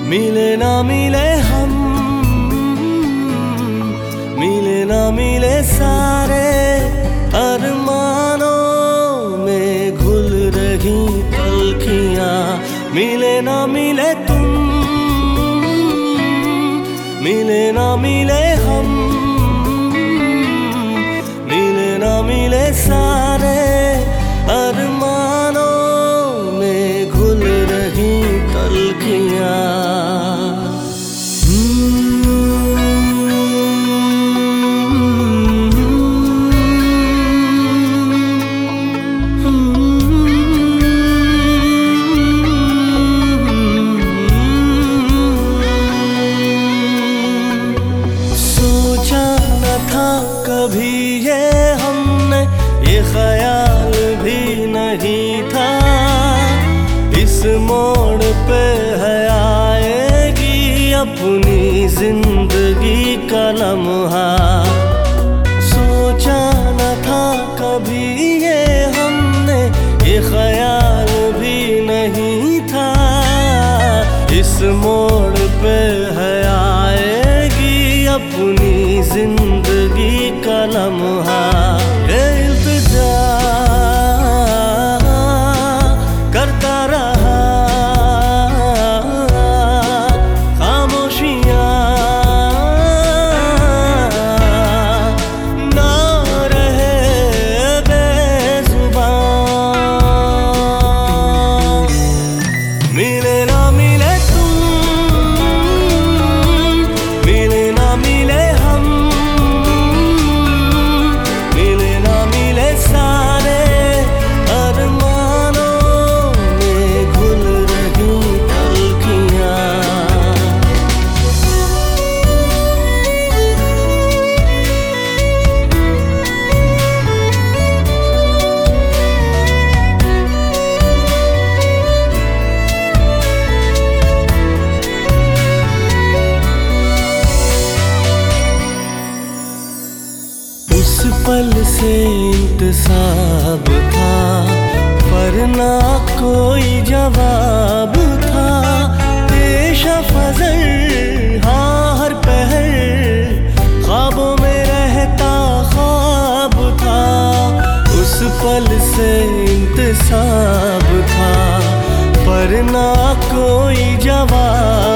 मिले ना मिले हम, मिले ना मिले सारे अरमानों में घुल रही पलकियां। मिले ना मिले तुम, मिले ना मिले हम, मिले ना मिले सारे अरमानों में घुल रही पलकियां। कभी ये हमने ये ख्याल भी नहीं था, इस मोड़ पे है आएगी अपनी जिंदगी का लम्हा। सोचा न था कभी ये हमने ये ख्याल भी नहीं था, इस मोड़ पे है आएगी अपनी जिंदगी का लम्हा। ये इल्तिजा करता रहा खामोशियां, ना रहे बेजुबान। मिले ना मिले तुम, मिले ना मिले हम, उस पल से इंतसाब था पर ना कोई जवाब था। पेशा फजर हाँ हर पहर ख्वाबों में रहता ख्वाब था। उस पल से इंतसाब था पर ना कोई जवाब